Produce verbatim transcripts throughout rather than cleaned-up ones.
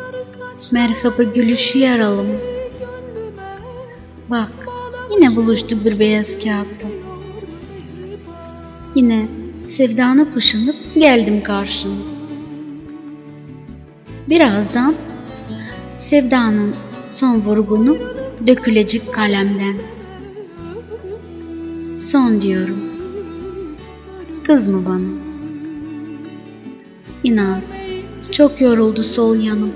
Merhaba gülüşü yaralım. Bak, yine buluştuk bir beyaz kağıtta. Yine sevdana kuşanıp geldim karşına. Birazdan sevdanın son vurgunu dökülecek kalemden. Son diyorum. Kızma bana. İnan, çok yoruldu sol yanım.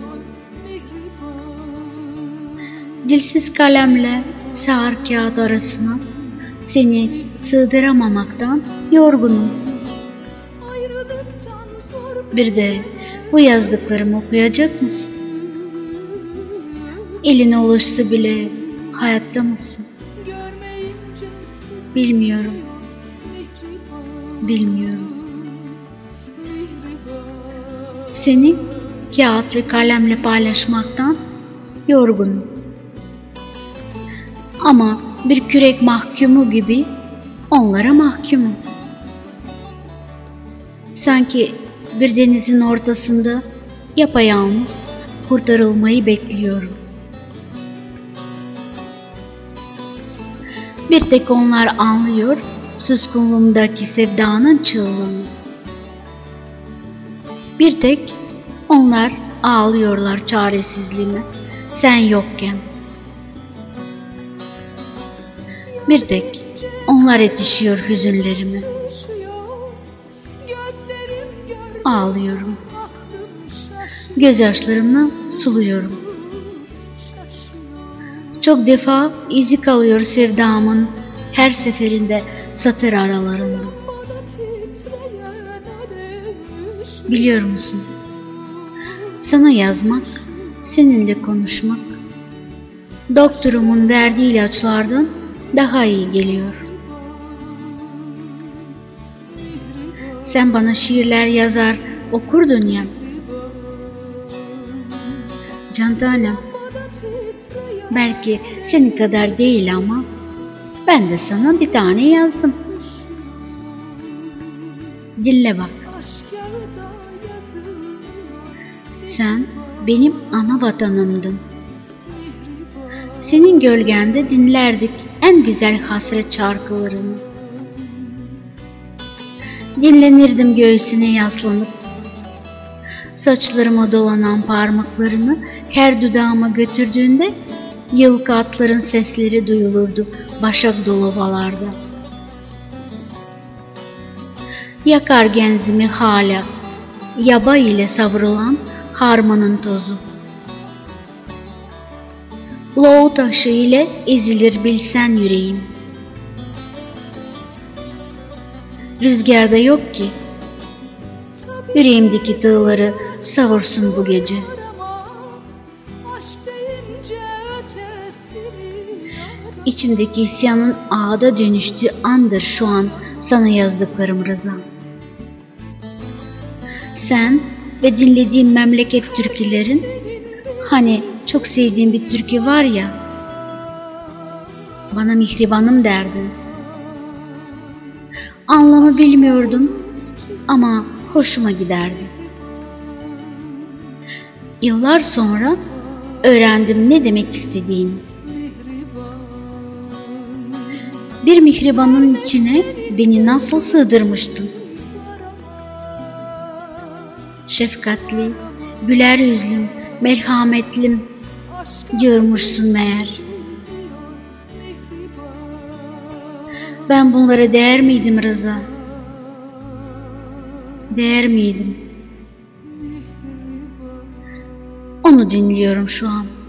Dilsiz kalemle sağır kağıt arasına seni sığdıramamaktan yorgunum. Bir de bu yazdıklarımı okuyacak mısın? Eline ulaşsa bile hayatta mısın? Bilmiyorum. Bilmiyorum. Seni kağıt ve kalemle paylaşmaktan yorgunum. Ama bir kürek mahkumu gibi onlara mahkumum. Sanki bir denizin ortasında yapayalnız kurtarılmayı bekliyorum. Bir tek onlar anlıyor suskunluğumdaki sevdanın çığlığını. Bir tek onlar ağlıyorlar çaresizliğime sen yokken. Bir tek onlar yetişiyor hüzünlerime. Ağlıyorum. Gözyaşlarımla suluyorum. Çok defa izi kalıyor sevdamın her seferinde satır aralarında. Biliyor musun? Sana yazmak, seninle konuşmak, doktorumun verdiği ilaçlardan daha iyi geliyor. Sen bana şiirler yazar, okurdun ya. Can tanem, belki senin kadar değil ama ben de sana bir tane yazdım. Dinle bak. Sen benim ana vatanımdın. Senin gölgende dinlerdik en güzel hasret şarkılarını. Dinlenirdim göğsüne yaslanıp, saçlarıma dolanan parmaklarını her dudağıma götürdüğünde yılkı atların sesleri duyulurdu başak dolu ovalarda. Yakar genzimi hala yaba ile savrulan harmanın tozu. Loğu taşı ile ezilir bilsen yüreğim. Rüzgarda yok ki yüreğimdeki tığları savursun bu gece. İçimdeki isyanın ağda dönüştüğü andır şu an sana yazdıklarım Rıza. Sen ve dinlediğim memleket türkülerin, hani çok sevdiğim bir türkü var ya, bana mihribanım derdin. Anlamı bilmiyordum ama hoşuma giderdi. Yıllar sonra öğrendim ne demek istediğini. Bir mihribanın içine beni nasıl sığdırmıştın? Şefkatli, güler yüzlüm, merhametlim diyormuşsun meğer. Ben bunlara değer miydim Rıza? Değer miydim? Onu dinliyorum şu an.